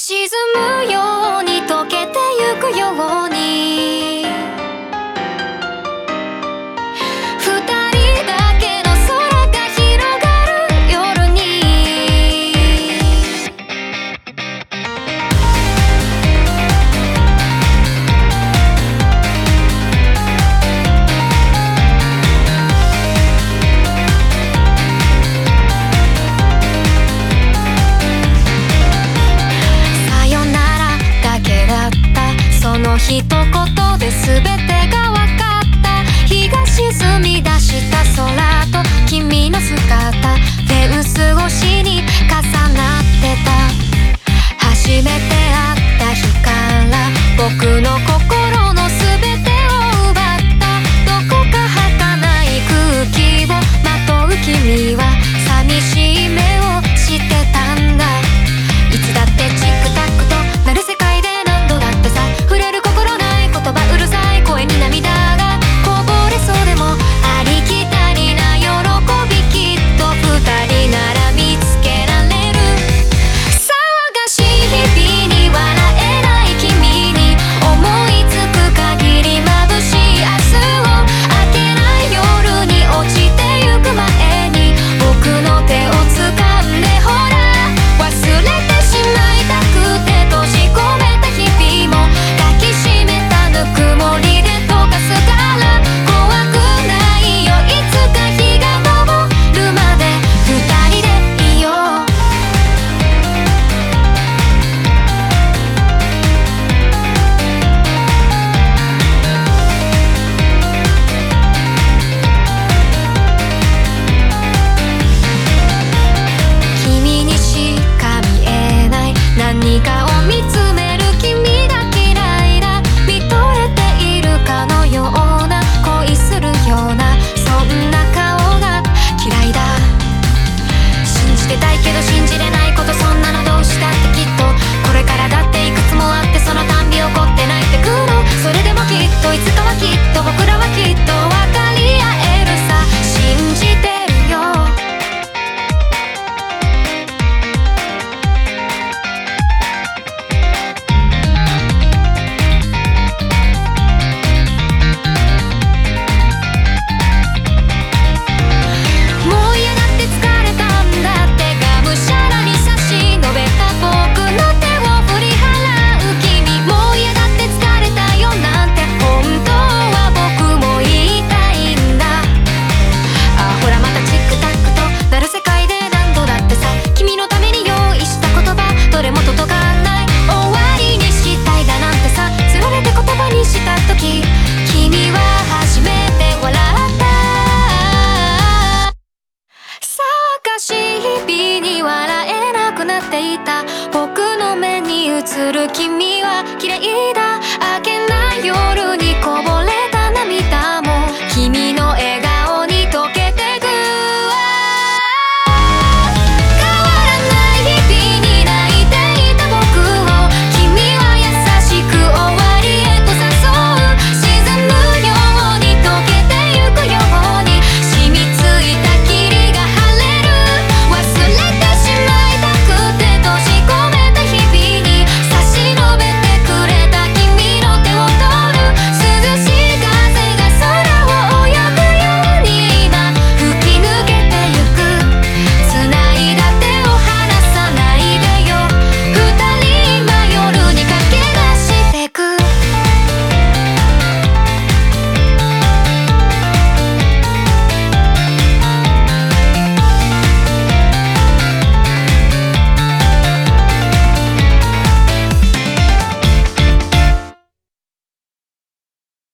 沈むように溶けてゆくように二人だけの空が広がる夜にさよならだけだったその一言で全てが分かった日が沈み出した空と君の姿フェンス越しに重なってた初めて会った日から僕の心の全てを奪ったどこか儚い空気をまとう君は寂しい目をしてたんだいつだってチックタックとなる世界で何度だってさ触れる心ない言葉うるさい声に涙がこぼれそうでもありきたりな喜びきっと二人なら見つけられる騒がしい日々に笑えない君に思いつく限り眩しい明日を明けない夜に落ちてゆく前に僕の手を掴んでほら忘れてしまいたくて閉じ込めた日々も抱きしめたぬくもりで溶かすから怖くないよいつか日が昇るまで二人でいよう君にしか見えない何かを見つめる君が嫌いだ見とれているかのような恋するようなそんな顔が嫌いだ信じてたいけど信じれないことそんなのどうしたってきっとこれからだっていくつもあってそのたんび怒って泣いてくのそれでもきっといつかはきっと僕らはきっと分かり合えるさ信じてるよもう嫌だって疲れたんだってがむしゃらに差し伸べた僕の手を振り払う君もう嫌だって疲れたよなんて本当は僕も言いたいんだあほらまたチックタックとなる世界で何度だってさ君のために用意した言葉どれも届かない終わりにしたいだなんてさつられて言葉にした時君は初めて笑った騒がしい日々に笑えなくなっていた僕の目に映る君は綺麗だ明けない夜